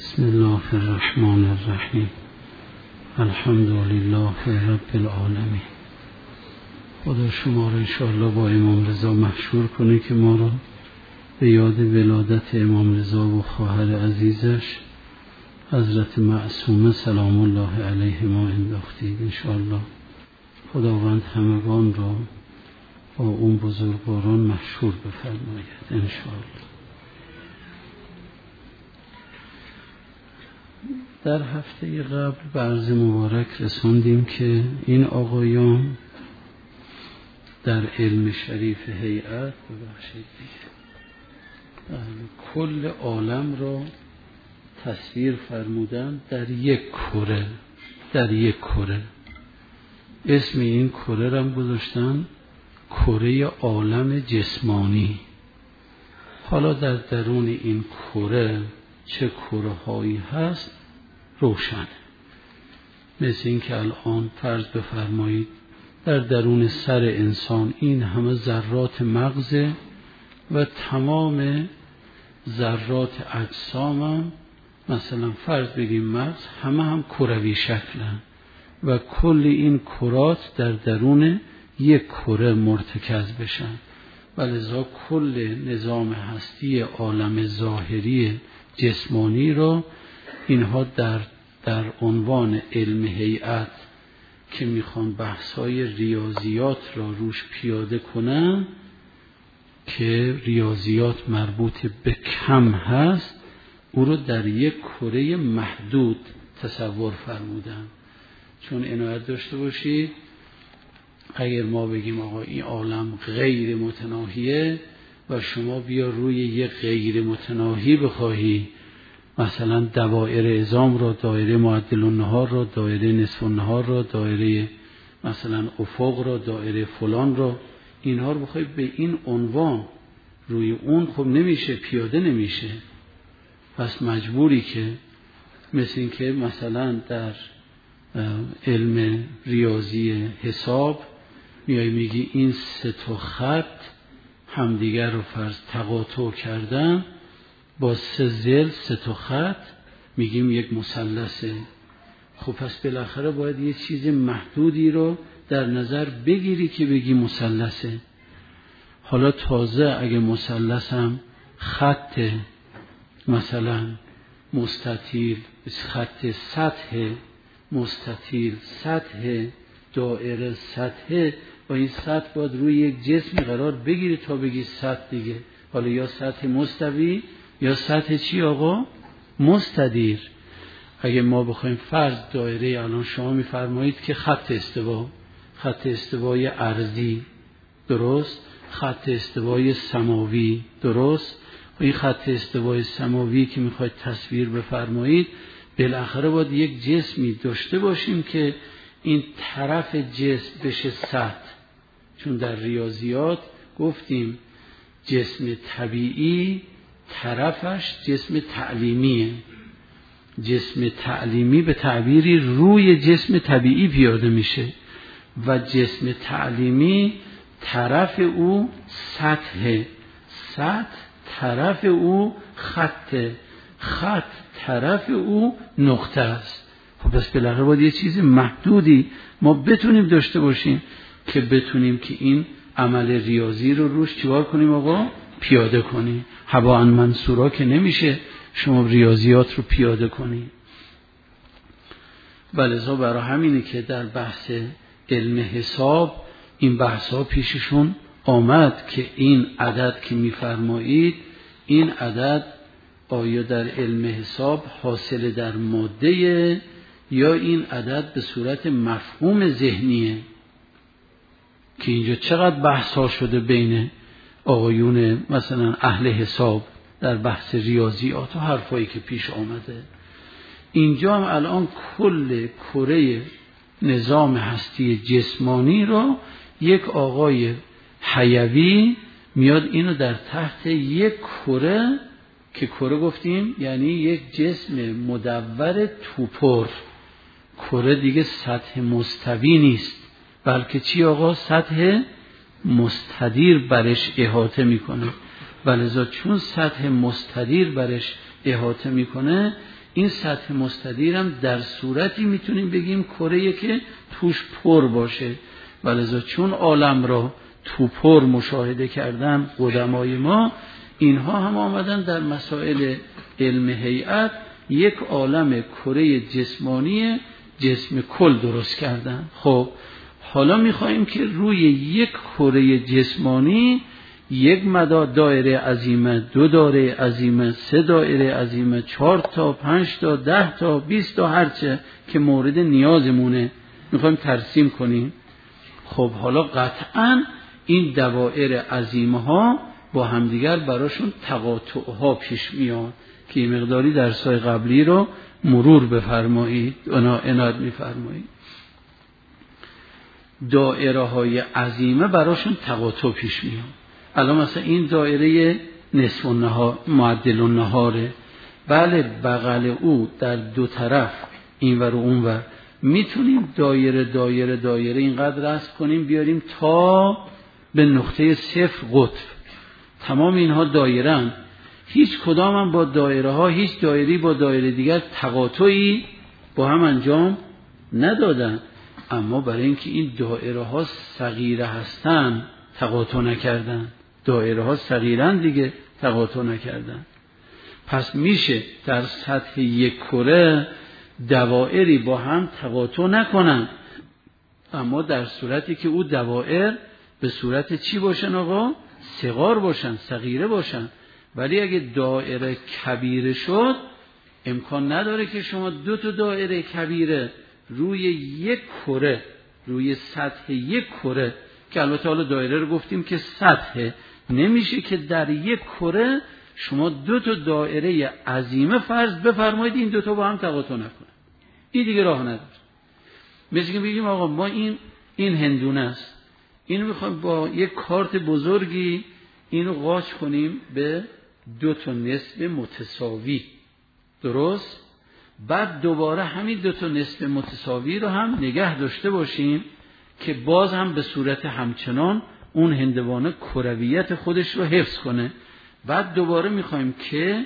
بسم الله الرحمن الرحیم. الحمد لله رب العالمین. خدا شما را انشاءالله با امام رضا محشور کنه که ما را به یاد ولادت امام رضا و خواهر عزیزش حضرت معصومه سلام الله علیه ما انداختید. انشاءالله خداوند همگان را با اون بزرگواران محشور بفرماید انشاءالله. در هفته قبل به عرض مبارک رساندیم که این آقایان در علم شریف هیئت کل عالم را تصویر فرمودن در یک کره. اسم این کره را گذاشتن کره عالم جسمانی. حالا در درون این کره چه کره هایی هست روشن. مثل این که الان فرض بفرمایید در درون سر انسان این همه ذرات مغزه و تمام ذرات اجسام هم مثلا فرض بگیم مغز همه هم کروی شکلن و کل این کرات در درون یک کره مرتکز بشن و لذا کل نظام هستی عالم ظاهری جسمانی را اینها در عنوان علم هیئت که میخوان بحثای ریاضیات را روش پیاده کنن که ریاضیات مربوط به کم هست او رو در یک کره محدود تصور فرمودن. چون عنایت داشته باشید اگر ما بگیم آقا این عالم غیر متناهیه و شما بیا روی یک غیر متناهی بخواهی مثلا دوائر عظام را، دایره معدل النهار را، دایره نصف النهار را، دایره مثلا افق را، دایره فلان را، اینها رو بخوای به این عنوان روی اون خب نمیشه، پیاده نمیشه. پس مجبوری که مثل این که مثلا در علم ریاضی حساب میای میگی این سه تا خط همدیگر رو فرض تقاطع کردن با سه ضلع سه تا خط میگیم یک مثلثه. خب پس بالاخره باید یه چیز محدودی رو در نظر بگیری که بگی مثلثه. حالا تازه اگه مثلث هم خط مثلا مستطیل، خط سطح مستطیل، سطح دایره، سطح و این سطح باید روی یک جسمی قرار بگیری تا بگی سطح دیگه. حالا یا سطح مستوی یا سطح چی آقا؟ مستدیر. اگه ما بخوایم فرض دایره الان شما میفرمایید که خط استوا، خط استوای ارضی درست، خط استوای سماوی درست، و این خط استوای سماوی که میخواید تصویر بفرمایید بالاخره باید یک جسمی داشته باشیم که این طرف جسم بشه سطح. چون در ریاضیات گفتیم جسم طبیعی طرفش جسم تعلیمیه. جسم تعلیمی به تعبیری روی جسم طبیعی پیاده میشه و جسم تعلیمی طرف او سطح، سطح طرف او خط، خط طرف او نقطه است. خب پس بالاخره باید یه چیز محدودی ما بتونیم داشته باشیم که بتونیم که این عمل ریاضی رو روش چیکار کنیم آقا؟ پیاده کنیم. هوا ان منصورا که نمیشه شما ریاضیات رو پیاده کنیم. ولذا برای همینه که در بحث علم حساب این بحثا پیششون آمد که این عدد که میفرمایید این عدد آیا در علم حساب حاصل در ماده یا این عدد به صورت مفهوم ذهنیه، که اینجا چقدر بحثا شده بین آقایون مثلا اهل حساب در بحث ریاضیات و حرفایی که پیش آمده. اینجا هم الان کل کره نظام هستی جسمانی را یک آقای حیوی میاد اینو در تحت یک کره، که کره گفتیم یعنی یک جسم مدور توپر. کره دیگه سطح مستوی نیست بلکه چی آقا؟ سطح مستدیر برش احاطه میکنه. ولذا چون سطح مستدیر برش احاطه میکنه، این سطح مستدیر هم در صورتی میتونیم بگیم کره‌ای که توش پر باشه. ولذا چون عالم را تو پر مشاهده کردن قدمای ما، اینها هم آمدن در مسائل علم هیئت یک عالم کره جسمانی جسم کل درست کردن. خب حالا میخوایم که روی یک کره جسمانی یک مدار دایره عظیمه، 2 دایره عظیمه، 3 دایره عظیمه، 4 تا 5 تا 10 تا 20 تا هرچه که مورد نیازمونه میخوایم ترسیم کنیم. خب حالا قطعاً این دوائر عظیمه ها با همدیگر براشون تقاطع ها پیش میاد که این مقداری درس‌های قبلی رو مرور بفرمایید، عنایت می‌فرمایید. دایره های عظیمه براشون تقاطع پیش میاد. الان مثلا این دایره نصف النهار، معدل النهاره، بله بغل او در دو طرف این ور و اون ور میتونیم دایره دایره دایره اینقدر رسم کنیم بیاریم تا به نقطه 0 قطب. تمام اینها دایره هستند. هیچ کدام هم با دایره ها، هیچ دایری با دایره دیگر تقاطعی با هم انجام ندادن، اما برای اینکه این دایره ها صغیره هستن تقاطع نکردن. دایره ها صغیرن دیگه، تقاطع نکردن. پس میشه در سطح یک کره دوائری با هم تقاطع نکنن، اما در صورتی که او دوائر به صورت چی باشن آقا؟ صغار باشن، صغیره باشن. ولی اگه دایره کبیره شد امکان نداره که شما 2 تا دایره کبیره روی یک کره، روی سطح یک کره، که البته حالا دایره رو گفتیم که سطح، نمیشه که در یک کره شما 2 تا دایره عظیمه فرض بفرمایید این 2 تا با هم تقاطع نکنه. این دیگه راه نداره. مثل که بگیم آقا ما این هندونه است، اینو میخوایم با یک کارت بزرگی اینو قاچ کنیم به 2 تا نصف متساوی، درست؟ بعد دوباره همین 2 تا نصف متساوی رو هم نگه داشته باشیم که باز هم به صورت همچنان اون هندوانه کرویت خودش رو حفظ کنه. بعد دوباره میخوایم که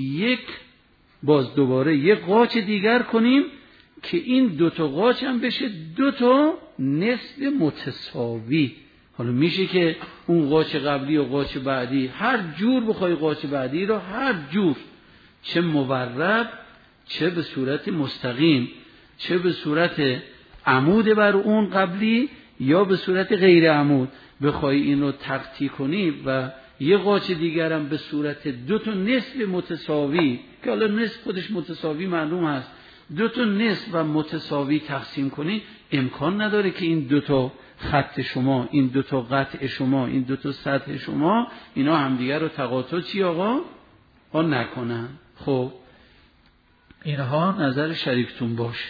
باز دوباره یک قاچ دیگر کنیم که این 2 تا قاچ هم بشه 2 تا نصف متساوی. حالا میشه که اون قاچ قبلی و قاچ بعدی هر جور بخوای قاچ بعدی رو هر جور، چه مورب، چه به صورت مستقیم، چه به صورت عمود بر اون قبلی یا به صورت غیر عمود، بخوای این رو تقطیع کنی و یه قاچ دیگرم به صورت 2 تا نصف متساوی، که حالا نصف خودش متساوی معلوم هست، 2 تا نصف و متساوی تقسیم کنی، امکان نداره که این 2 تا خط شما، این 2 تا قطع شما، این 2 تا سطح شما، اینا همدیگر رو تقاطع چی آقا؟ نکنن. خب اینها نظر شریکتون باشه.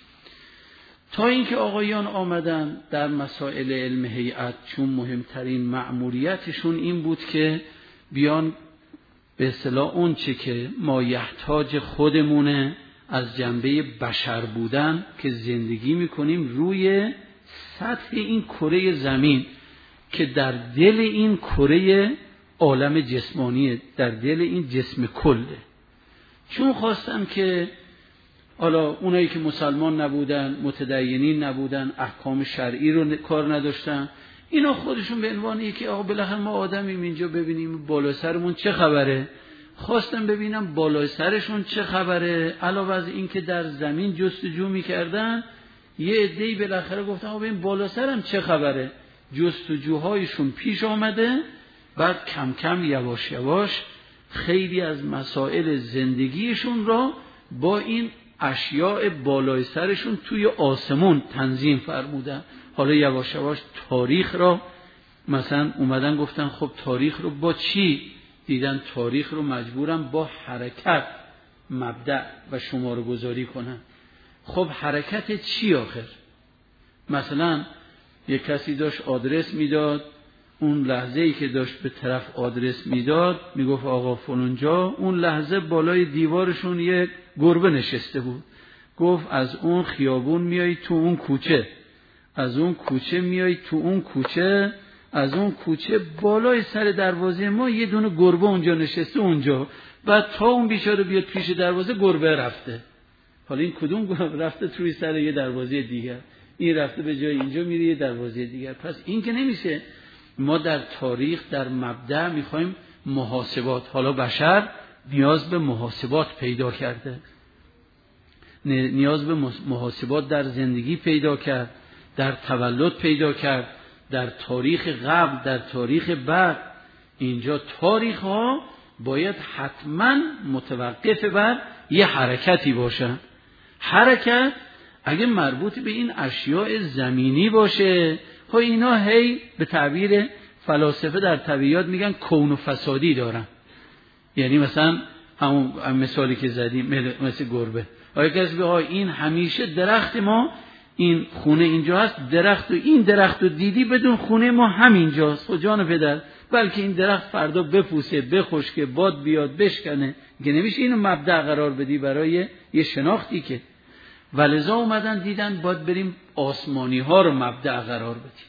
تا اینکه آقایان آمدن در مسائل علم هیئت، چون مهمترین مأموریتشون این بود که بیان به اصطلاح اون چه که ما یحتاج خودمونه از جنبه بشر بودن که زندگی میکنیم روی سطح این کره زمین که در دل این کره عالم جسمانیه، در دل این جسم کله. چون خواستم که حالا اونایی که مسلمان نبودن، متدینین نبودن، احکام شرعی رو کار نداشتن، اینا خودشون به عنوان یکی آقا بالاخره ما آدمیم اینجا ببینیم بالای سرمون چه خبره، خواستم ببینم بالای سرشون چه خبره. علاوه از این که در زمین جستجو میکردن، یه عده‌ای بالاخره گفتن آقا ببین بالا سرم چه خبره. جستجوهایشون پیش آمده، بعد کم کم یواش یواش خیلی از مسائل زندگیشون را با این اشیاء بالای سرشون توی آسمون تنظیم فرمودن. حالا یواش یواش تاریخ را مثلا اومدن گفتن خب تاریخ رو با چی؟ دیدن تاریخ رو مجبورن با حرکت مبدأ و شماره گذاری کنن. خب حرکت چی آخر؟ مثلا یک کسی داشت آدرس میداد، اون لحظه‌ای که داشت به طرف آدرس میداد میگفت آقا فلانجا، اون لحظه بالای دیوارشون یک گربه نشسته بود. گفت از اون خیابون میای تو اون کوچه، از اون کوچه میای تو اون کوچه، از اون کوچه بالای سر دروازه ما یه دونه گربه اونجا نشسته اونجا، بعد تا اون بیچاره بیاد پیش دروازه گربه رفته. حالا این کدوم گربه رفته توی سر یه دروازه دیگر، این رفته به جای اینجا میره یه دروازه دیگر. پس این که نمیشه. ما در تاریخ در مبدأ میخوایم محاسبات. حالا بشر نیاز به محاسبات پیدا کرده، نیاز به محاسبات در زندگی پیدا کرد، در تولد پیدا کرد، در تاریخ قبل، در تاریخ بعد. اینجا تاریخ ها باید حتما متوقف بر یه حرکتی باشن. حرکت اگه مربوط به این اشیاء زمینی باشه، ها اینا هی به تعبیر فلاسفه در طبیعیات میگن کون و فسادی دارن. یعنی مثلا همون مثالی که زدیم مثل گربه، آیا کسی به این همیشه درخت ما این خونه اینجا هست، درخت و این درخت رو دیدی بدون خونه ما همینجاست. خب جان پدر، بلکه این درخت فردا بپوسه، بخشکه، باد بیاد بشکنه، که نمیشه اینو مبدأ قرار بدی برای یه شناختی که. ولذا اومدن دیدن باید بریم آسمانی ها رو مبدأ قرار بدیم،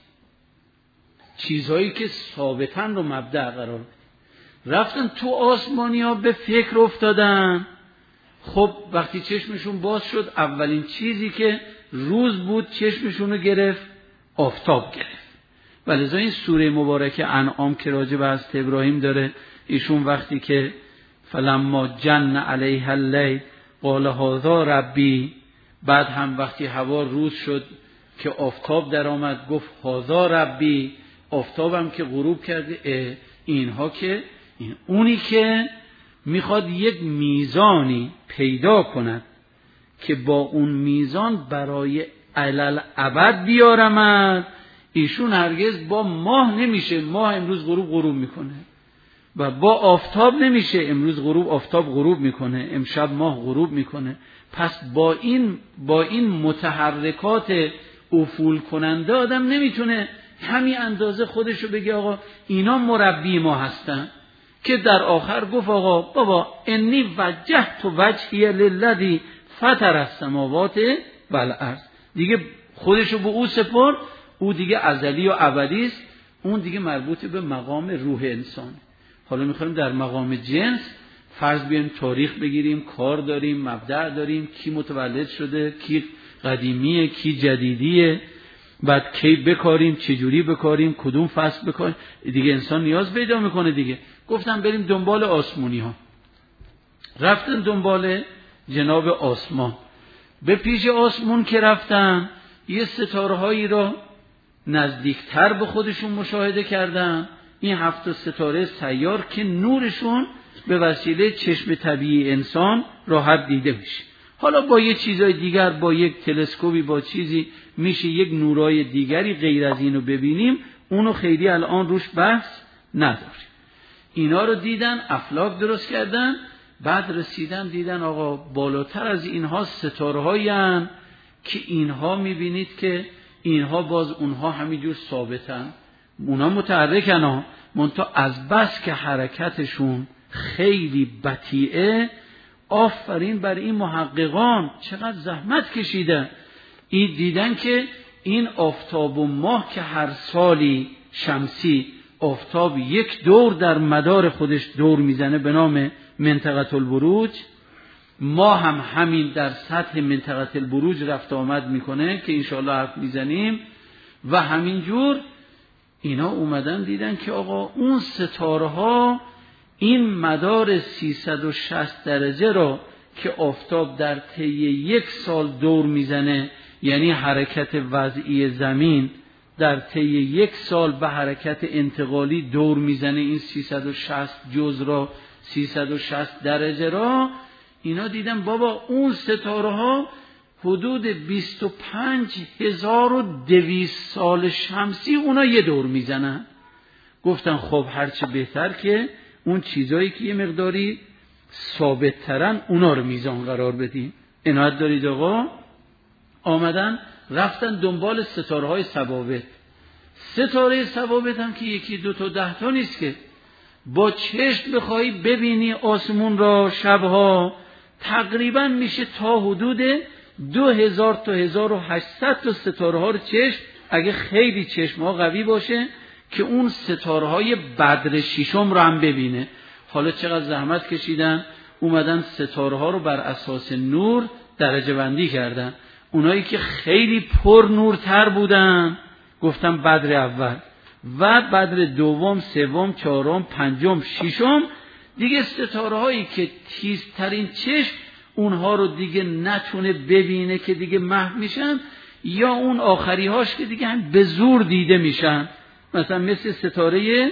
چیزهایی که ثابتن رو مبدأ قرار بدیم. رفتن تو آسمانی ها به فکر افتادن. خب وقتی چشمشون باز شد، اولین چیزی که روز بود چشمشون رو گرفت، آفتاب گرفت. ولذا این سوره مبارکه انعام که راجع به حضرت ابراهیم داره، ایشون وقتی که فلما جن علیها اللیل قال هذا ربی، بعد هم وقتی هوا روز شد که آفتاب در آمد گفت هذا ربی، آفتاب هم که غروب کرده، اینها که این اونی که میخواد یک میزانی پیدا کند که با اون میزان برای الالعبد بیارمد. ایشون هرگز با ماه نمیشه، ماه امروز غروب میکنه، و با آفتاب نمیشه، امروز غروب آفتاب غروب میکنه، امشب ماه غروب میکنه. پس با این متحرکات افول کننده آدم نمیتونه همین اندازه خودشو بگه آقا اینا مربی ما هستن، که در آخر گفت آقا بابا انی وجهت وجهی للذی فطر السماوات والارض. دیگه خودشو به او سپرد، او دیگه ازلی و ابدی است، اون دیگه مربوط به مقام روح انسان. حالا میخوایم در مقام جنس فرض بیاریم تاریخ بگیریم، کار داریم، مبدأ داریم، کی متولد شده، کی قدیمیه، کی جدیدیه، بعد کی بکاریم، چجوری بکاریم، کدوم فصل بکاریم. دیگه انسان نیاز پیدا میکنه دیگه. گفتم بریم دنبال آسمونی ها. رفتن دنبال جناب آسمان. به پیش آسمون که رفتن، یه ستاره هایی را نزدیکتر به خودشون مشاهده کردن. این 7 ستاره سیار که نورشون به وسیله چشم طبیعی انسان راحت دیده میشه. حالا با یه چیزای دیگر، با یک تلسکوپی، با چیزی میشه یک نورای دیگری غیر از اینو ببینیم، اونو خیلی الان روش بحث نداریم. اینا رو دیدن، افلاک درست کردن، بعد رسیدن دیدن آقا بالاتر از اینها ستاره هایین که اینها میبینید که اینها باز اونها همینجور ثابتن، اونها متحرکن ها، منتها از بس که حرکتشون خیلی بطیئه. آفرین بر این محققان، چقدر زحمت کشیدن. این دیدن که این آفتاب و ماه که هر سالی شمسی آفتاب یک دور در مدار خودش دور میزنه به نام منطقه البروج، ما هم همین در سطح منطقه البروج رفت آمد میکنه که انشاءالله حرف میزنیم. و همینجور اینا اومدن دیدن که آقا اون ستاره ها این مدار 360 درجه را که آفتاب در طی 1 سال دور میزنه، یعنی حرکت وضعی زمین در طی 1 سال به حرکت انتقالی دور میزنه، این 360 جزء را، 360 درجه را. اینا دیدن بابا اون ستاره ها حدود 25200 سال شمسی اونا یه دور میزنن. گفتن خب هرچه بهتر که اون چیزایی که یه مقداری ثابت ترن اونا رو میزان قرار بدیم. عنایت دارید آقا. آمدن رفتن دنبال ستاره های ثوابت. ستاره ثوابت هم که 1 2 تا 10 تا نیست که با چشم بخوای ببینی آسمون را شبها تقریبا میشه تا حدود 2000 تا 1800 تا ستاره ها رو چشم، اگه خیلی چشم ها قوی باشه که اون ستاره‌های بدر ششم رو هم ببینه. حالا چقدر زحمت کشیدن، اومدن ستاره‌ها رو بر اساس نور درجه بندی کردن. اونایی که خیلی پر نورتر بودن گفتن بدر اول و بدر دوم، سوم، چهارم، پنجم، ششم. دیگه ستاره‌هایی که تیزترین چشم اونها رو دیگه نتونه ببینه که دیگه محو میشن، یا اون آخری هاش که دیگه هم به زور دیده میشن، مثلا مثل ستاره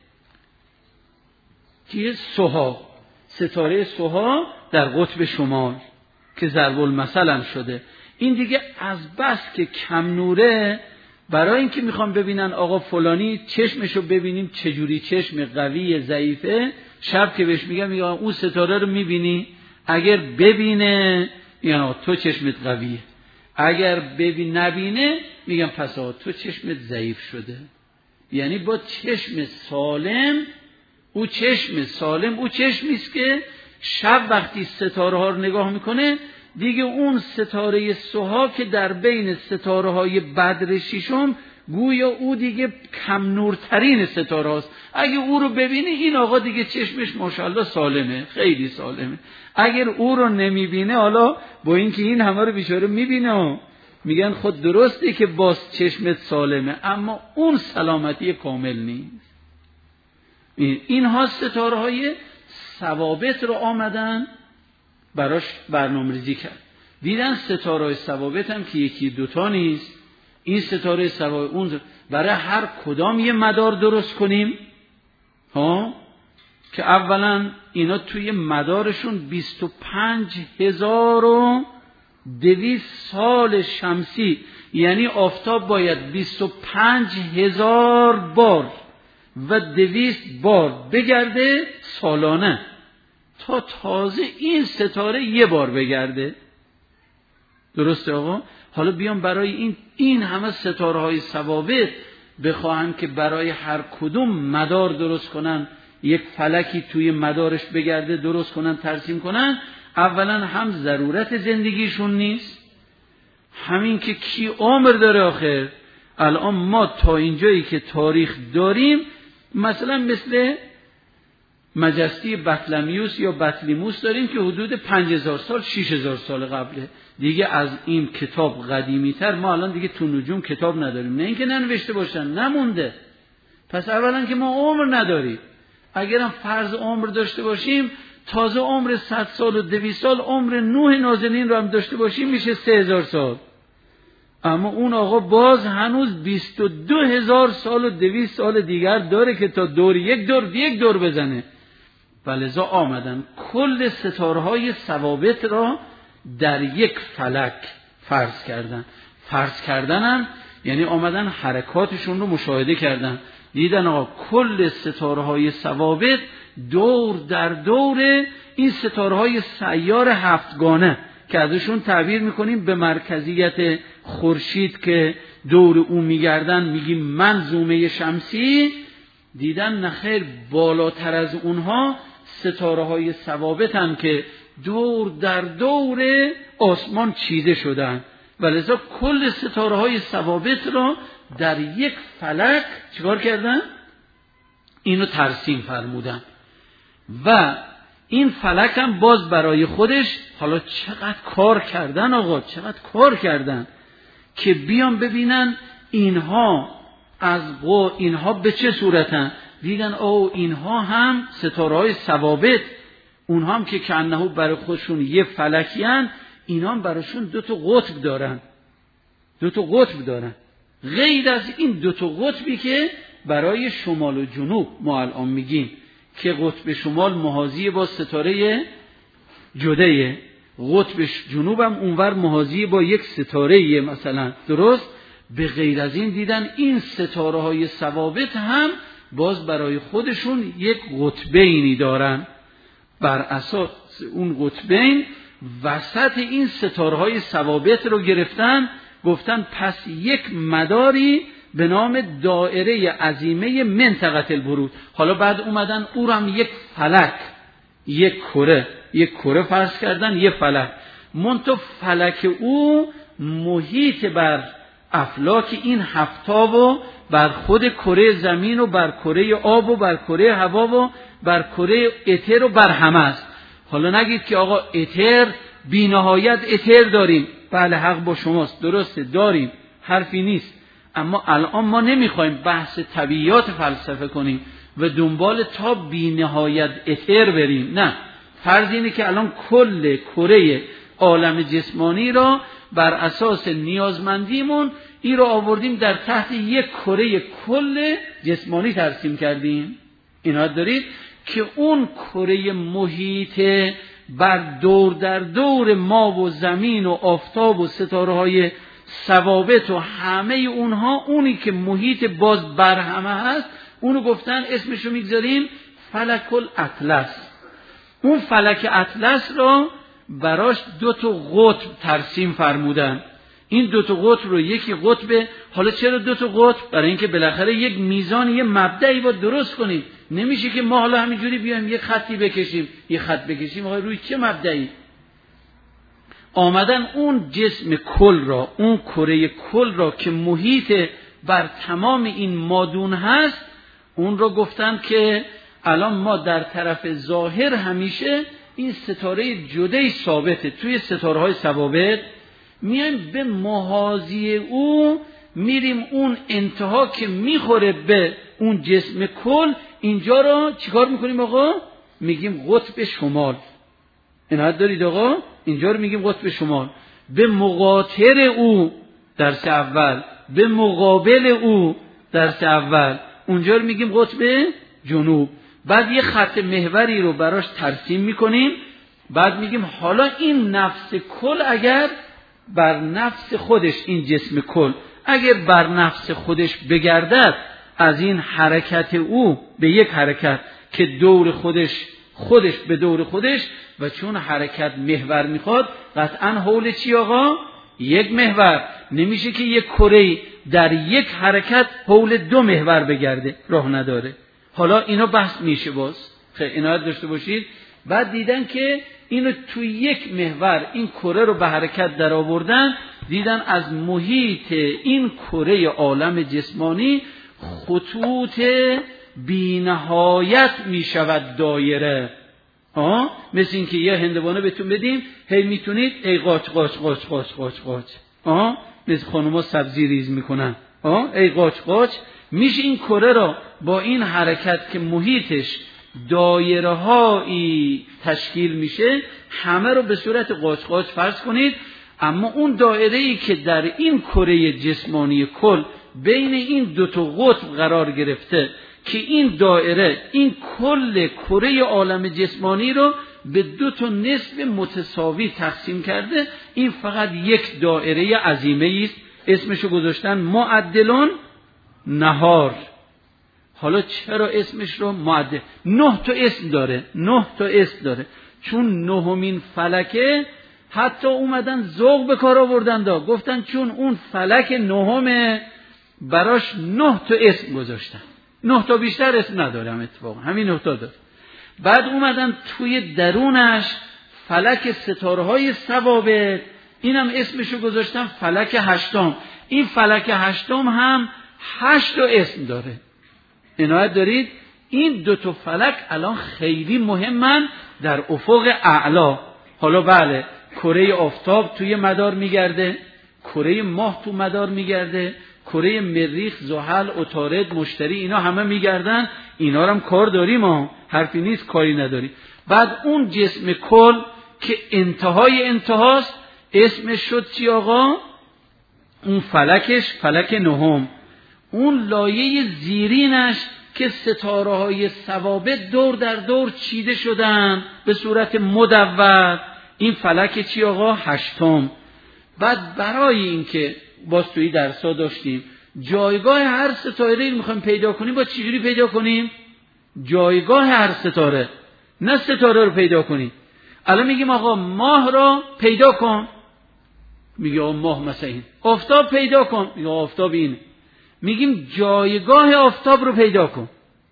سوها، ستاره سوها در قطب شمال که ضرب المثل هم شده. این دیگه از بس که کم نوره، برای اینکه میخوام ببینن آقا فلانی چشمشو ببینیم چجوری چشم قوی ضعیفه، شب که بهش میگم اون ستاره رو میبینی، اگر ببینه میگن تو چشمت قویه، اگر نبینه میگن پس تو چشمت ضعیف شده. یعنی با چشم سالم، او چشمی است که شب وقتی ستاره ها رو نگاه میکنه دیگه اون ستاره سوها که در بین ستاره های بدر ششم گویا او دیگه کم نورترین ستاره هاست. اگه او رو ببینه این آقا دیگه چشمش ماشاءالله سالمه، خیلی سالمه. اگر او رو نمیبینه، حالا با اینکه این همه رو بیچاره میبینه، میگن خود درسته که باز چشمت سالمه اما اون سلامتی کامل نیست. اینها ستاره های ثوابت رو آمدن براش برنامه‌ریزی کرد. دیدن ستاره های ثوابت هم که یکی دوتا نیست، این ستاره ثوابت اون برای هر کدام یه مدار درست کنیم که اولا اینا توی مدارشون 25,200 سال شمسی، یعنی آفتاب باید 25,000 بار و 200 بار بگرده سالانه تا تازه این ستاره یه بار بگرده. درسته آقا؟ حالا بیام برای این همه ستاره های ثوابت بخواهن که برای هر کدوم مدار درست کنن، یک فلکی توی مدارش بگرده درست کنن، ترسیم کنن، اولا هم ضرورت زندگیشون نیست، همین که کی عمر داره آخر. الان ما تا اینجایی که تاریخ داریم، مثلا مثل مجستی بطلمیوس یا بطلیموس داریم که حدود 5,000 سال 6,000 سال قبله. دیگه از این کتاب قدیمی تر ما الان دیگه تو نجوم کتاب نداریم، نه اینکه ننوشته باشن، نمونده. پس اولا که ما عمر نداریم. اگرم فرض عمر داشته باشیم، تازه عمر 100 سال و 200 سال عمر نوح نازنین رو هم داشته باشیم میشه 3,000 سال. اما اون آقا باز هنوز 22,000 سال و 200 سال دیگر داره که تا یک دور بزنه. ولذا آمدن کل ستارهای ثوابت را در یک فلک فرض کردن یعنی آمدن حرکاتشون رو مشاهده کردن، دیدن آقا کل ستارهای ثوابت دور در دور این ستارهای سیار هفتگانه که ازشون تعبیر میکنیم به مرکزیت خورشید که دور اون میگردن میگیم منظومه شمسی. دیدن نخیر بالاتر از اونها ستاره های ثوابتن که دور در دور آسمان چیده شدن، ولذا کل ستاره های ثوابت را در یک فلک چیکار کردن؟ اینو ترسیم فرمودن. و این فلک هم باز برای خودش حالا چقدر کار کردن آقا، چقدر کار کردن که بیان ببینن اینها به چه صورتن. دیدن اینها هم ستاره های ثوابت، اونها هم که کانه برای خودشون یه فلکی هن، اینا هم براشون دو تا قطب دارن. غیر از این دو تا قطبی که برای شمال و جنوب ما الان میگیم که قطب شمال محاذی با ستاره جده، قطب جنوب هم اونور محاذی با یک ستاره مثلا، درست؟ به غیر از این دیدن این ستاره های ثوابت هم باز برای خودشون یک قطبینی دارن. بر اساس اون قطبین وسط این ستاره های ثوابت رو گرفتن، گفتن پس یک مداری به نام دایره عظیمه منطقه البروج. حالا بعد اومدن او رو هم یک فلک، یک کره فرض کردن، یک فلک. منتها فلک او محیط بر افلاک این هفتا و بر خود کره زمین و بر کره آب و بر کره هوا و بر کره اتر و بر همه است. حالا نگید که آقا اتر بی نهایت اتر داریم. بله حق با شماست، درسته داریم، حرفی نیست. اما الان ما نمیخوایم بحث طبیعیات فلسفه کنیم و دنبال تا بی نهایت اتر بریم. نه، فرض اینه که الان کل کره عالم جسمانی را بر اساس نیازمندیمون این رو آوردیم در تحت یک کره کل جسمانی ترسیم کردیم. اینا دارید که اون کره محیط بر دور در دور ما و زمین و آفتاب و ستاره های ثوابت و همه اونها، اونی که محیط باز بر همه هست، اونو گفتن اسمشو میگذاریم فلک الاطلس. اون فلک اطلس را براش 2 قطب ترسیم فرمودن. این 2 قطب رو یکی قطب، حالا چرا 2 قطب؟ برای اینکه بالاخره یک میزان، یه مبدأی باید درست کنیم. نمیشه که ما حالا همینجوری بیایم یه خطی بکشیم، یه خط بکشیم روی چه مبدأی؟ آمدن اون جسم کل را، اون کره کل را که محیط بر تمام این مادون هست، اون را گفتن که الان ما در طرف ظاهر همیشه این ستاره جدی ثابته. توی ستاره های ثوابت میایم به محاذی او میریم، اون انتها که میخوره به اون جسم کل، اینجا را چیکار میکنیم آقا؟ میگیم قطب شمال. عنایت دارید آقا؟ اینجا رو میگیم قطب شمال. به مقاطر او درس اول، به مقابل او درس اول، اونجا رو میگیم قطب جنوب. بعد یه خط محوری رو براش ترسیم میکنیم. بعد میگیم حالا این نفس کل اگر بر نفس خودش، این جسم کل اگر بر نفس خودش بگردد، از این حرکت او به یک حرکت که دور خودش به دور خودش، و چون حرکت محور میخواد قطعا حول چی آقا؟ یک محور. نمیشه که یک کره در یک حرکت حول 2 محور بگرده، راه نداره. حالا اینا بحث میشه باز، خیلی عنایت داشته باشید. بعد دیدن که اینو توی یک محور این کره رو به حرکت در آوردن، دیدن از محیط این کره عالم جسمانی خطوط بی نهایت می شود دایره. مثل این که یه هندوانه بهتون بدیم، هی میتونید ای قاچ قاچ قاچ قاچ قاچ قاچ، مثل خانوما سبزی ریز میکنن، ای قاچ قاچ. میشه این کره را با این حرکت که محیطش دایره هایی تشکیل میشه، همه رو به صورت قاچ قاچ فرض کنید. اما اون دایره‌ای که در این کره جسمانی کل بین این 2 قطب قرار گرفته، که این دایره این کل کره عالم جسمانی رو به 2 نصف متساوی تقسیم کرده، این فقط یک دایره عظیمه است. اسمشو گذاشتن معدلون نهار. حالا چرا اسمش رو معدل؟ 9 اسم داره، 9 اسم داره. چون 9مین فلکه حتی اومدن ذوق به کار آوردن، گفتن چون اون فلک 9 براش 9 اسم گذاشتن. 9 بیشتر اسم ندارم اتفاقا، همین 9 داره. بعد اومدن توی درونش فلک ستاره های ثوابت، اینم اسمشو گذاشتن فلک 8. این فلک 8 هم 8 اسم داره. عنایت دارید؟ این 2 فلک الان خیلی مهمن در افق اعلا. حالا بله، کره آفتاب توی مدار میگرده، کره ماه تو مدار میگرده، کره مریخ، زحل، عطارد، مشتری، اینا همه میگردن. اینا رو هم کار داریم، ما حرفی نیست کاری نداریم. بعد اون جسم کل که انتهای انتهاست، اسمش شد چی آقا؟ اون فلکش فلک 9. اون لایه زیرینش که ستاره های ثوابت دور در دور چیده شدن به صورت مدور، این فلک چی آقا؟ 8. بعد برای این که باز توی درسا داشتیم جایگاه هر ستاره رو میخوایم پیدا کنیم، با چجوری پیدا کنیم؟ جایگاه هر ستاره، نه ستاره رو پیدا کنیم. الان میگیم آقا ماه رو پیدا کن، میگه آقا ماه مثلا این. آفتاب پیدا کن، میگه آفتاب این. میگیم جایگاه آفتاب رو پیدا کن.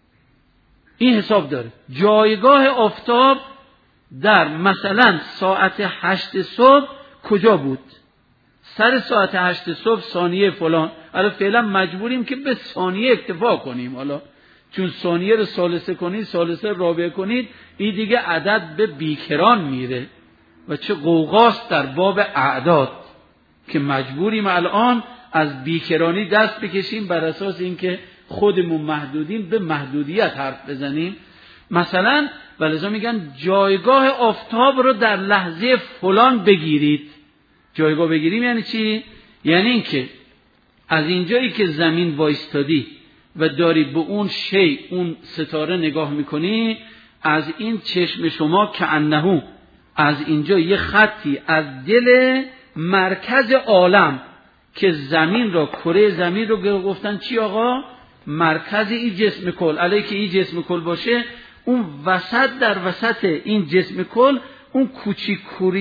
این حساب داره. جایگاه آفتاب در مثلا ساعت 8 صبح کجا بود؟ سر ساعت 8 صبح ثانیه فلان. حالا فعلا مجبوریم که به ثانیه اکتفا کنیم، حالا چون ثانیه رو ثالثه کنید، ثالثه رابعه کنید، این دیگه عدد به بیکران میره و چه قوقاست در باب اعداد که مجبوریم الان از بیکرانی دست بکشیم بر اساس اینکه خودمون محدودیم به محدودیت حرف بزنیم. مثلا ولذا میگن جایگاه آفتاب رو در لحظه فلان بگیرید. جایگاه بگیریم یعنی چی؟ یعنی اینکه از اینجایی که زمین وایستادی و داری به اون شی، اون ستاره نگاه میکنی، از این چشم شما کأنه، از اینجا یه خطی از دل مرکز عالم که زمین را، کره زمین رو گفتن چی آقا؟ مرکز این جسم کل. علیه که این جسم کل باشه، اون وسط در وسط این جسم کل اون کوچیک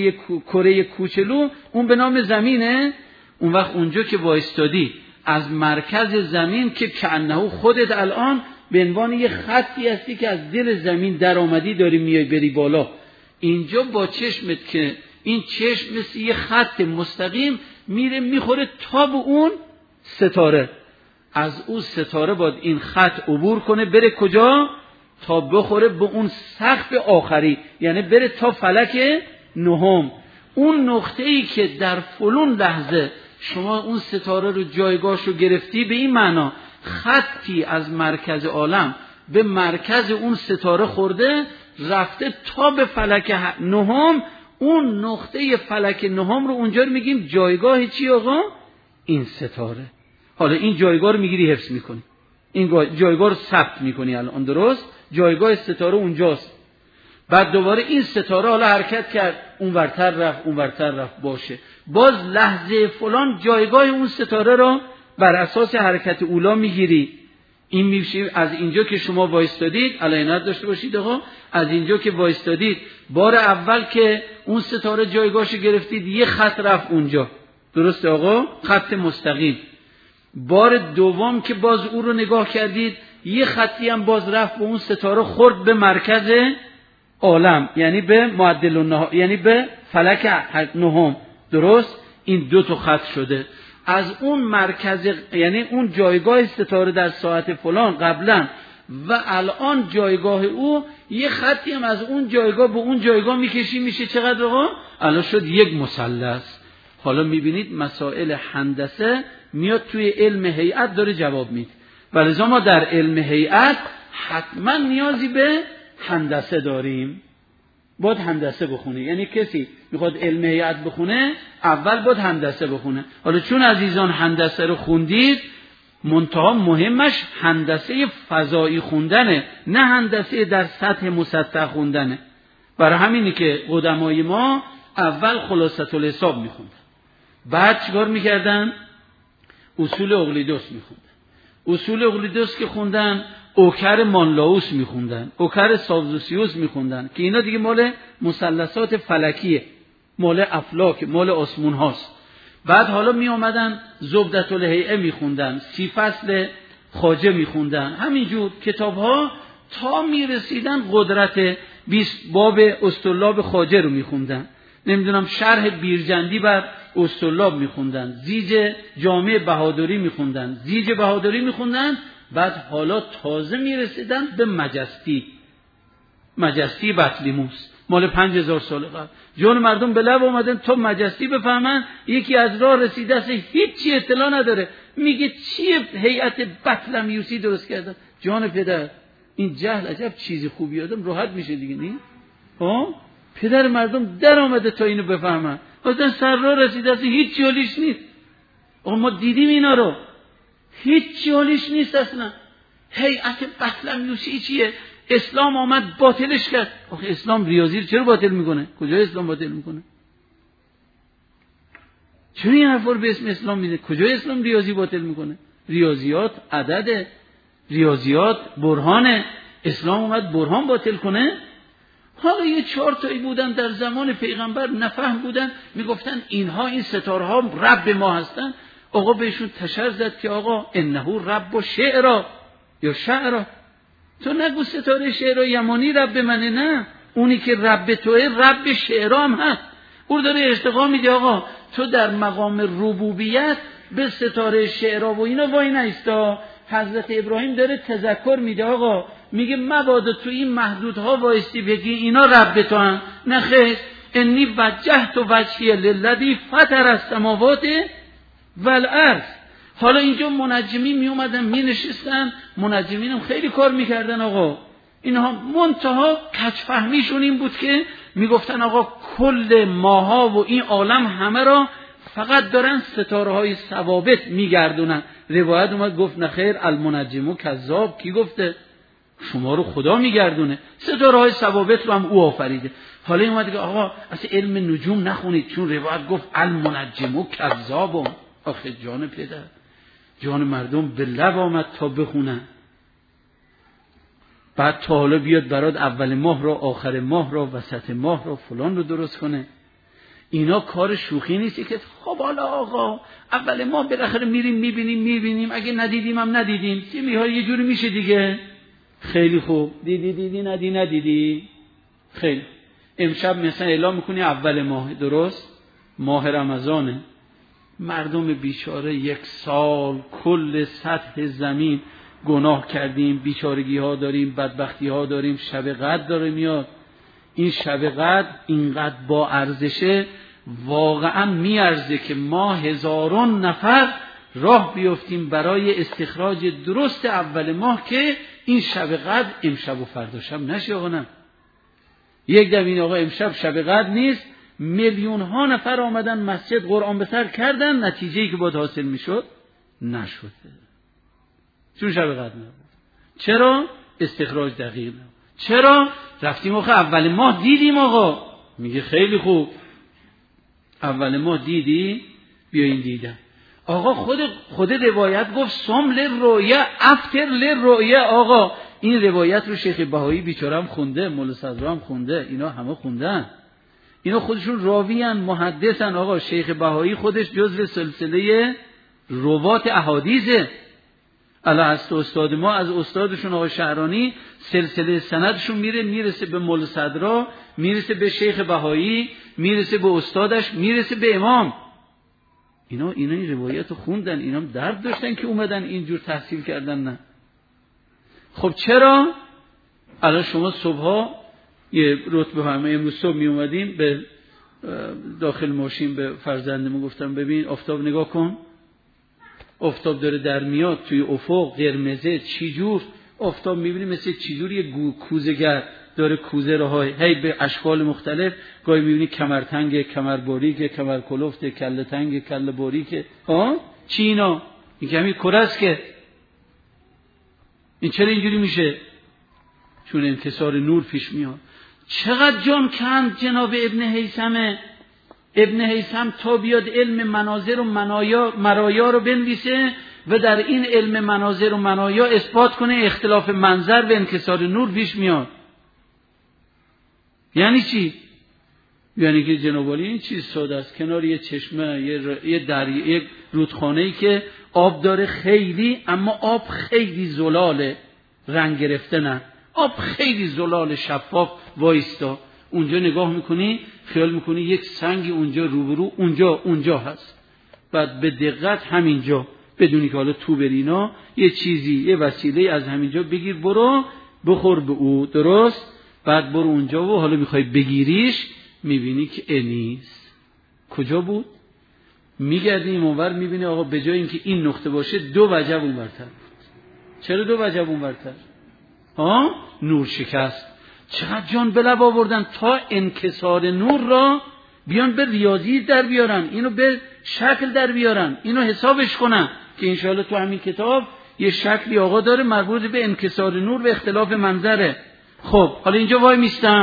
کره کوچلو اون به نام زمینه. اون وقت اونجا که وایستادی از مرکز زمین که کأنه خودت الان به عنوان یه خطی هستی که از دل زمین در آمدی داری میای بری بالا. اینجا با چشمت که این چشم مثل یه خط مستقیم میره میخوره تا به اون ستاره. از اون ستاره باید این خط عبور کنه بره کجا؟ تا بخوره به اون سقف آخری، یعنی بره تا فلک نهم. اون نقطه‌ای که در فلان لحظه شما اون ستاره رو جایگاهشو گرفتی، به این معنا خطی از مرکز عالم به مرکز اون ستاره خورده، رفته تا به فلک نهم. اون نقطه فلک نهم رو اونجا رو میگیم جایگاه چی آقا؟ این ستاره. حالا این جایگاه رو میگیری حفظ میکنی، این جایگاه رو ثبت میکنی الان، درست؟ جایگاه ستاره اونجاست. بعد دوباره این ستاره حالا حرکت کرد، اونورتر رفت، اونورتر رفت، باشه. باز لحظه فلان جایگاه اون ستاره رو بر اساس حرکت اولا میگیری. این میشه از اینجا که شما وایستادید، علایت داشته باشید آقا، از اینجا که وایستادید بار اول که اون ستاره جایگاهش گرفتید یه خط رفت اونجا، درسته آقا؟ خط مستقیم. بار دوم که باز او رو نگاه کردید یه خطی هم باز رفت به اون ستاره خورد به مرکز عالم، یعنی به معدل النهار، یعنی به فلک نهم، درست؟ این دو تا خط شده. از اون مرکز، یعنی اون جایگاه ستاره در ساعت فلان قبلا و الان جایگاه او، یه خطی هم از اون جایگاه به اون جایگاه میکشی، میشه چقدر آقا؟ الان شد یک مثلث. حالا میبینید مسائل هندسه میاد توی علم هیئت داره جواب میده. ولذا ما در علم هیئت حتما نیازی به هندسه داریم. باید هندسه بخونه، یعنی کسی میخواد علم هیئت بخونه اول باید هندسه بخونه. حالا چون عزیزان هندسه رو خوندید، منتها مهمش هندسه فضایی خوندنه، نه هندسه در سطح مسطح خوندنه. برای همینی که قدمای ما اول خلاصة الحساب میخوندن، بعد چیکار میکردن؟ اصول اقلیدس میخوندن. اصول اقلیدس که خوندن اوکر مانلاوس میخوندن، اوکر ساوزوسیوس میخوندن که اینا دیگه مال مثلثات فلکیه، مال افلاک، مال آسمون هاست. بعد حالا می آمدن زبدة الهیئه میخوندن، 30 فصل خواجه میخوندن، همینجور کتاب ها تا میرسیدن قدرت 20 باب اسطرلاب خواجه رو میخوندن. نمیدونم شرح بیرجندی بر اسطرلاب میخوندن، زیج جامع بهادری میخوندن، زیج بهادری میخوندن. بعد حالا تازه میرسیدن به مجستی بطلیموس مال 5000 سال قبل. جون مردم به لب اومدن تا مجستی بفهمن. یکی از راه رسیده است هیچی اطلاع نداره، میگه چیه هیئت بطلمیوسی درست کردن. جان پدر، این جهل عجب چیزی خوبی، آدم راحت میشه دیگه. نی پدر مردم در آمده تا اینو بفهمن. اصلا سر راه رسیده است هیچی حالیش نیست. ما دیدیم اینا رو، هیچی حالیش نیست اصلا. هیئت بطلمیوسی چیه؟ اسلام آمد باطلش کرد. آخه اسلام ریاضی رو چرا باطل میکنه؟ کجا اسلام باطل میکنه؟ چرا این حرفا رو به اسم اسلام میده؟ کجا اسلام ریاضی باطل میکنه؟ ریاضیات عدد، ریاضیات برهانه. اسلام اومد برهان باطل کنه؟ حالا یه 4 تایی بودن در زمان پیغمبر نفهم بودن، میگفتن اینها، این ستاره ها رب ما هستن. آقا بهشون تشر زد که آقا انه رب و شعرا یا شعرا. تو نگو ستاره شعرا یمانی رب منه، نه، اونی که رب توه رب شعرا هم هست. او داره ارتقا میده آقا تو در مقام ربوبیت به ستاره شعرا و اینا وای نیستا. حضرت ابراهیم داره تذکر میده آقا، میگه مبادا تو این محدودها وایستی بگی اینا رب تو هم. نه خیر، انی وجهت وجهی للذی فطر السماوات والارض. حالا اینجا منجمین می اومدن می نشستن، منجمین هم خیلی کار میکردن آقا. اینها منتها کجفهمیشون این بود که میگفتن آقا کل ماها و این عالم همه را فقط دارن ستاره های ثوابت میگردونن. روایت اومد گفت نخیر، المنجم کذاب. کی گفته؟ شما رو خدا میگردونه، ستاره های ثوابت رو هم او آفریده. حالا اومد که آقا اصلا علم نجوم نخونید چون روایت گفت المنجم کذاب. آخه جان پدر، جان مردم به لب آمد تا بخونن. بعد تا حالا بیاد برات اول ماه را، آخر ماه را، وسط ماه را، فلان رو درست کنه. اینا کار شوخی نیست که خب حالا آقا اول ماه بالاخره میریم میبینیم اگه ندیدیم هم ندیدیم، یه جوری میشه دیگه. خیلی خوب، دیدی ندیدی. خیلی امشب مثلا اعلام میکنی اول ماه، درست؟ ماه رمضانه. مردم بیچاره یک سال کل سطح زمین گناه کردیم، بیچارگی ها داریم، بدبختی ها داریم، شب قدر داره میاد. این شب قدر اینقدر با ارزشه، واقعا میارزه که ما هزاران نفر راه بیفتیم برای استخراج درست اول ماه که این شب قدر امشب و فردا شب نشه. آقا نه، یک دم این آقا امشب شب قدر نیست، میلیون ها نفر آمدن مسجد قرآن به سر کردن، نتیجه‌ای که باید حاصل میشد نشده، چون شب قدر نبود. چرا؟ استخراج دقیق نبود. چرا؟ رفتیم آخه اول ماه دیدیم آقا. میگه خیلی خوب، اول ماه دیدی، بیا این دیدم. آقا خود روایت گفت صم للرؤیا افطر للرؤیا. آقا این روایت رو شیخ بهایی بیچاره هم خونده، مولا صدرا هم خونده، اینا همه خوندن، اینا خودشون راویان، محدثن. آقا شیخ بهایی خودش جزو سلسله روات احادیثه. الا هست استاد ما از استادشون آقا شعرانی سلسله سندشون میرسه به مولا صدرا، میرسه به شیخ بهایی، میرسه به استادش، میرسه به امام. اینا این روایت رو خوندن، اینا هم درد داشتن که اومدن اینجور تحصیل کردن. نه خب چرا؟ الان شما صبحا یه رتبه همه امروز صبح می اومدیم به داخل ماشین به فرزندم گفتم ببین آفتاب نگاه کن، آفتاب داره در میاد توی افق قرمزه، چی جور آفتاب میبینی مثل چی جور یه کوزه‌گر داره کوزه رو هی به اشکال مختلف، گاهی میبینی کمرتنگ، کمر باریک، کمر کلفت، کله تنگ، کله باریک. چی اینا؟ این که همین کره است که. این چرا اینجوری میشه؟ چون انکسار نور پیش میاد. چقدر جان کند جناب ابن هیثم تا بیاد علم مناظر و مرایا رو بنویسه و در این علم مناظر و منایا اثبات کنه اختلاف منظر و انکسار نور پیش میاد. یعنی چی؟ یعنی که جناب عالی این چیز ساده است، کنار یه چشمه، یه دریا، یک رودخانه‌ای که آب داره خیلی، اما آب خیلی زلاله، رنگ گرفته نه، آب خیلی زلال شفاف وایستا، اونجا نگاه میکنی خیال میکنی یک سنگی اونجا روبرو اونجا هست، بعد به دقت همینجا بدونی که حالا تو برینا یه چیزی، یه وسیله از همینجا بگیر برو بخور به او، درست؟ بعد برو اونجا و حالا میخوای بگیریش میبینی که نیست. کجا بود؟ میگردیم اونور میبینی آقا به جای اینکه این نقطه باشه دو وجب اونورتر. چرا دو وجب اونورتر؟ نور شکست. چقدر جان به لب آوردن تا انکسار نور را بیان به ریاضی در بیارن، اینو به شکل در بیارن، اینو حسابش کنن که انشاءالله تو همین کتاب یه شکلی آقا داره مربوط به انکسار نور و اختلاف منظره. خب حالا اینجا وای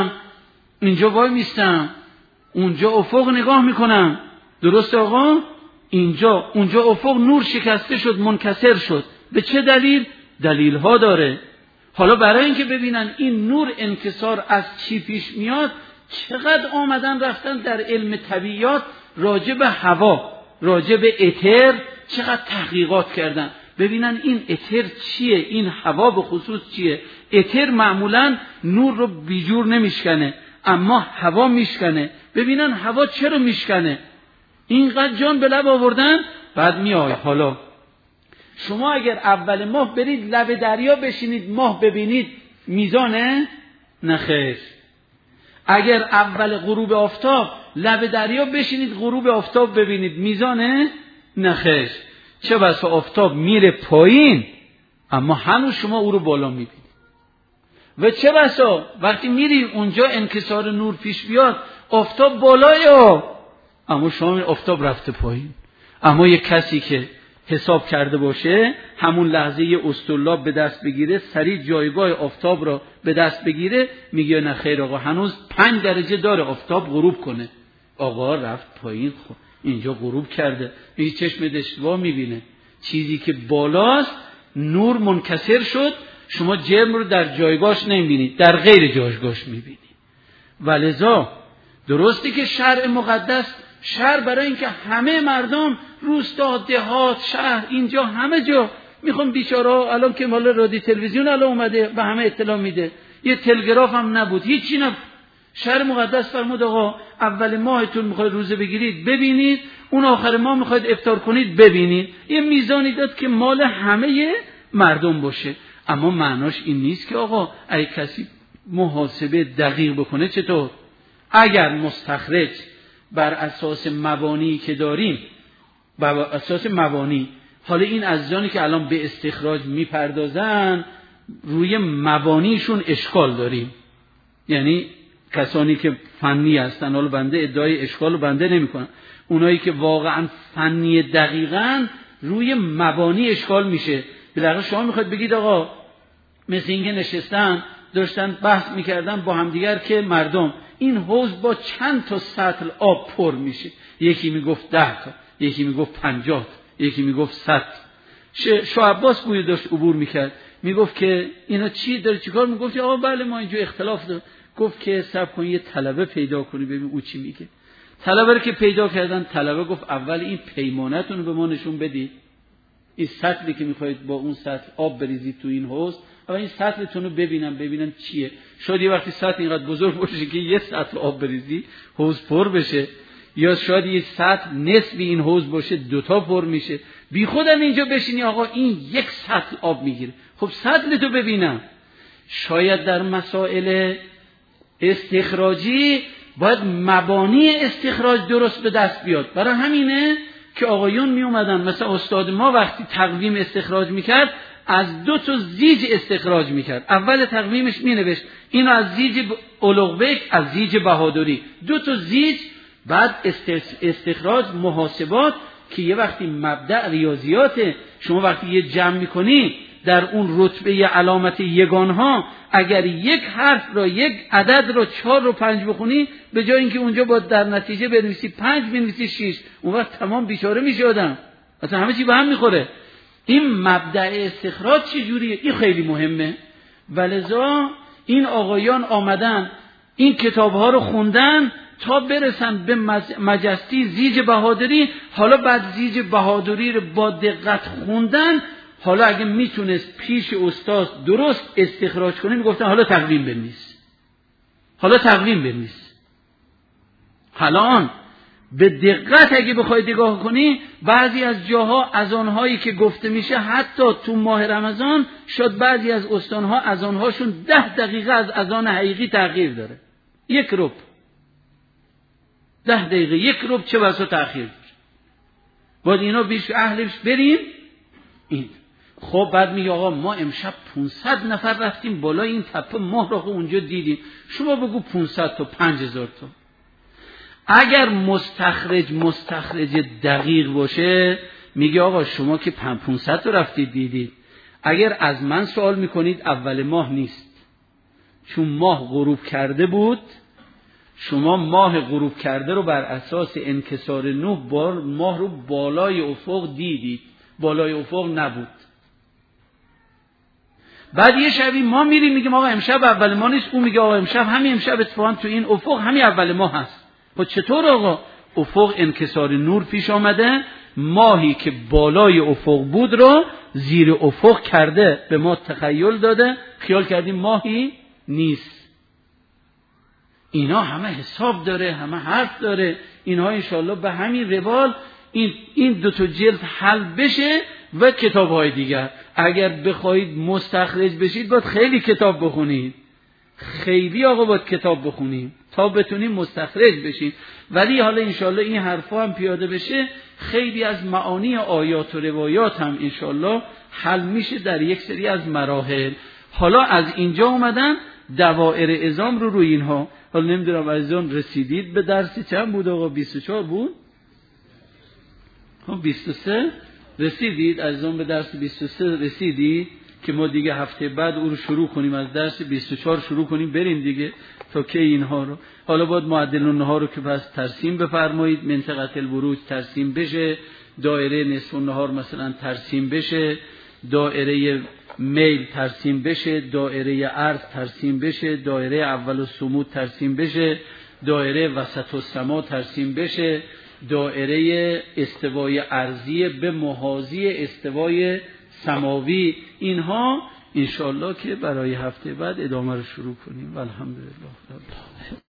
میستم، اونجا افق نگاه میکنم، درست آقا؟ اونجا افق نور شکسته شد، منکسر شد. به چه دلیل؟ دلیل ها داره. حالا برای اینکه ببینن این نور انکسار از چی پیش میاد، چقدر آمدن رفتن در علم طبیعیات راجع به هوا، راجع به اتر چقدر تحقیقات کردن ببینن این اتر چیه، این هوا به خصوص چیه. اتر معمولا نور رو بیجور نمیشکنه اما هوا میشکنه. ببینن هوا چرا میشکنه. اینقدر جان به لب آوردن. بعد میای حالا شما اگر اول ماه برید لب دریا بشینید ماه ببینید میزانه؟ نه خیر. اگر اول غروب آفتاب لب دریا بشینید غروب آفتاب ببینید میزانه؟ نه خیر. چه بسا آفتاب میره پایین اما هنوز شما او رو بالا میبینید و چه بسا وقتی میری اونجا انکسار نور پیش بیاد آفتاب بالایه اما شما آفتاب رفته پایین. اما یک کسی که حساب کرده باشه همون لحظه یه اسطرلاب به دست بگیره سریع جایگاه آفتاب را به دست بگیره میگه نه خیر آقا هنوز 5 درجه داره آفتاب غروب کنه. آقا رفت پایین. خب اینجا غروب کرده. این چشم اشتباه میبینه. چیزی که بالاست نور منکسر شد شما جرم رو در جایگاهش نمیبینید در غیر جایگاهش میبینید. ولذا درستی که شرع مقدس شهر برای اینکه همه مردم روستا دهات شهر اینجا همه جا میخوام بیچاره‌ها الان که حالا رادیو تلویزیون الان اومده به همه اطلاع میده یه تلگراف هم نبود هیچی نبود. شهر مقدس فرمود آقا اول ماهتون میخواید روزه بگیرید ببینید اون آخر ماه میخواید افطار کنید ببینید. یه میزانی داد که مال همه مردم باشه. اما معناش این نیست که آقا اگه کسی محاسبه دقیق بکنه چطور؟ اگر مستخرج بر اساس مبانی که داریم بر اساس مبانی حالا این عزیزانی که الان به استخراج میپردازن روی مبانیشون اشکال داریم. یعنی کسانی که فنی هستن حالا بنده ادعای اشکال رو بنده نمی کنم. اونایی که واقعا فنی دقیقاً روی مبانی اشکال میشه. بالاخره شما میخواید بگید آقا مثل اینکه نشستن داشتن بحث میکردن با همدیگر که مردم این حوض با چند تا سطل آب پر میشه. یکی میگفت 10 تا یکی میگفت 50 تا یکی میگفت 100. شاه عباس گویا داشت عبور میکرد میگفت که اینا چی داره چیکار میگفت آقا بله ما اینجا اختلاف داریم. گفت که صبر کن یه طلبه پیدا کنی ببین او چی میگه. طلبه رو که پیدا کردن طلبه گفت اول این پیمانتون رو به ما نشون بدید. این سطلی که میخواید با اون سطل آب بریزید تو این حوض اما این سطلتون رو ببینم چیه. شاید یه وقتی سطل اینقدر بزرگ باشه که یه سطل آب بریزی حوض پر بشه یا شاید یه سطل نصفی این حوض باشه 2 تا پر میشه. بی خودم اینجا بشینی آقا این 1 سطل آب میگیره. خب سطلتو ببینم. شاید در مسائل استخراجی باید مبانی استخراج درست به دست بیاد. برای همینه که آقایون می اومدن مثلا استاد ما وقتی تقویم استخراج میکرد از 2 تا زیج استخراج میکرد. اول تقویمش می نوشت اینو از زیج اولوغبک از زیج بهادری 2 تا زیج. بعد استخراج محاسبات که یه وقتی مبدأ ریاضیاته. شما وقتی یه جمع میکنی در اون رتبه علامت یگانها اگر یک حرف را یک عدد را 4 رو 5 بخونی به جای اینکه اونجا با در نتیجه بنویسی 5 بنویسی 6 اون وقت تمام بیچاره میشه آدم. اصلا همه چی به هم میخوره. این مبدأ استخراج چه جوریه؟ این خیلی مهمه. ولذا این آقایان آمدن این کتاب‌ها رو خوندن تا برسن به مجستی زیج بهادری. حالا بعد زیج بهادری رو با دقت خوندن. حالا اگه میتونست پیش استاد درست استخراج کنه میگفتن حالا تقویم بنویس. حالا به دقت اگه بخوای نگاه کنی بعضی از جاها از آنهایی که گفته میشه حتی تو ماه رمضان شاید بعضی از استانها از آنهاشون 10 دقیقه از اذان حقیقی تغییر داره. 1 ربع 10 دقیقه 1 ربع چه بسا تأخیر داره. باید اینا بیش اهلش بریم این. خب بعد میگه آقا ما امشب 500 نفر رفتیم بالا این تپه ماه را اونجا دیدیم. شما بگو 500 تا 5000 تا. اگر مستخرج دقیق باشه میگه آقا شما که 500 تا رفتید دیدید. اگر از من سوال میکنید اول ماه نیست چون ماه غروب کرده بود. شما ماه غروب کرده رو بر اساس انکسار نور ماه رو بالای افق دیدید. بالای افق نبود. بعد یه شبی ما میریم میگیم آقا امشب اول ماه نیست. اون میگه آقا امشب همین امشب اتفاقا تو این افق همین اول ماه هست. خب چطور آقا؟ افق انکسار نور پیش آمده ماهی که بالای افق بود رو زیر افق کرده به ما تخیل داده خیال کردیم ماهی نیست. اینا همه حساب داره، همه حرف داره. اینها انشالله به همین روال این دو تا جلد حل بشه و کتاب‌های دیگر. اگر بخواید مستخرج بشید باید خیلی کتاب بخونید، خیلی آقا باید کتاب بخونید تا بتونیم مستخرج بشیم. ولی حالا انشالله این حرفا هم پیاده بشه، خیلی از معانی آیات و روایات هم انشالله حل میشه در یک سری از مراحل. حالا از اینجا اومدن دوائر عظام رو روی اینها. حالا نمیدونم عزیزان رسیدید به درسی چند بود آقا؟ 24 بود؟ 23 رسیدید عزیزان؟ به درس 23 رسیدید که ما دیگه هفته بعد او رو شروع کنیم، از درس 24 شروع کنیم بریم دیگه تا که اینها رو. حالا باید معدل النهار رو که پس ترسیم بفرمایید، منطقه البروج ترسیم بشه، دایره نصف النهار مثلا ترسیم بشه، دایره میل ترسیم بشه، دایره عرض ترسیم بشه، دایره اول الصمود ترسیم بشه، دایره وسط السما ترسیم بشه، دایره استوای ارضی به محاذی استوای سماوی. اینها انشالله که برای هفته بعد ادامه رو شروع کنیم. والحمدلله.